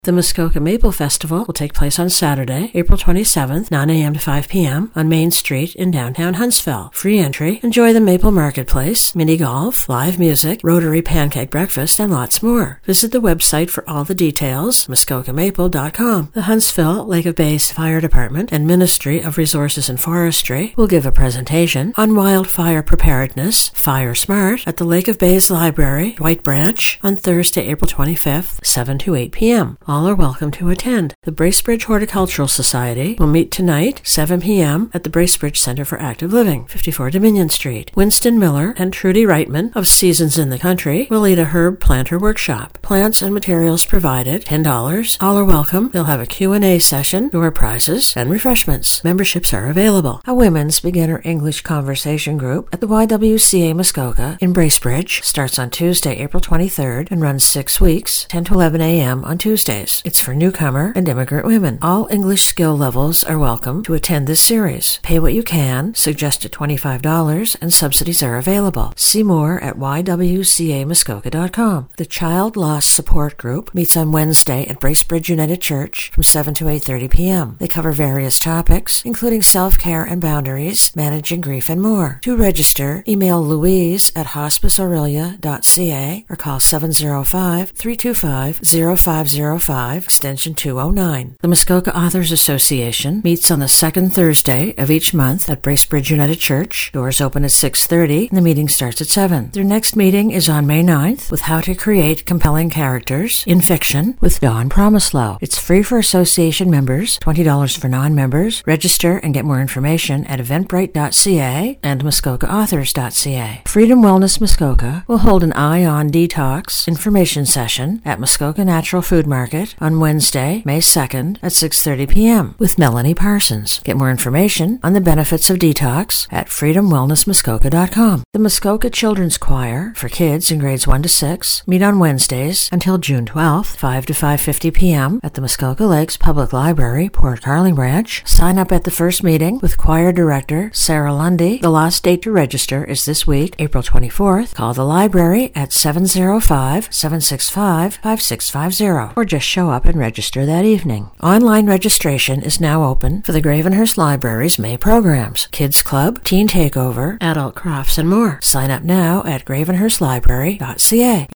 The Muskoka Maple Festival will take place on Saturday, April 27th, 9 a.m. to 5 p.m. on Main Street in downtown Huntsville. Free entry. Enjoy the Maple Marketplace, mini golf, live music, Rotary pancake breakfast, and lots more. Visit the website for all the details, muskokamaple.com. The Huntsville Lake of Bays Fire Department and Ministry of Resources and Forestry will give a presentation on wildfire preparedness, Fire Smart, at the Lake of Bays Library, White Branch, on Thursday, April 25th, 7 to 8 p.m. All are welcome to attend. The Bracebridge Horticultural Society will meet tonight, 7 p.m. at the Bracebridge Center for Active Living, 54 Dominion Street. Winston Miller and Trudy Reitman of Seasons in the Country will lead a herb planter workshop. Plants and materials provided, $10. All are welcome. They'll have a Q&A session, door prizes, and refreshments. Memberships are available. A women's beginner English conversation group at the YWCA Muskoka in Bracebridge starts on Tuesday, April 23rd and runs 6 weeks, 10 to 11 a.m. on Tuesdays. It's for newcomer and immigrant women. All English skill levels are welcome to attend this series. Pay what you can, suggested $25, and subsidies are available. See more at ywcamuskoka.com. The Child Loss Support Group meets on Wednesday at Bracebridge United Church from 7 to 8:30 p.m. They cover various topics, including self-care and boundaries, managing grief, and more. To register, email Louise at hospiceaurelia.ca or call 705-325-0505, extension 209. The Muskoka Authors Association meets on the second Thursday of each month at Bracebridge United Church. Doors open at 6:30 and the meeting starts at 7. Their next meeting is on May 9th with How to Create Compelling Characters in Fiction with Dawn Promislow. It's free for association members, $20 for non-members. Register and get more information at eventbrite.ca and muskokaauthors.ca. Freedom Wellness Muskoka will hold an Eye on Detox information session at Muskoka Natural Food Market on Wednesday, May 2nd at 6:30 p.m. with Melanie Parsons. Get more information on the benefits of detox at freedomwellnessmuskoka.com. The Muskoka Children's Choir for kids in grades 1 to 6 meet on Wednesdays until June 12th, 5 to 5:50 p.m. at the Muskoka Lakes Public Library, Port Carling Branch. Sign up at the first meeting with choir director Sarah Lundy. The last date to register is this week, April 24th. Call the library at 705-765-5650 or just show up and register that evening. Online registration is now open for the Gravenhurst Library's May programs, Kids Club, Teen Takeover, Adult Crafts, and more. Sign up now at gravenhurstlibrary.ca.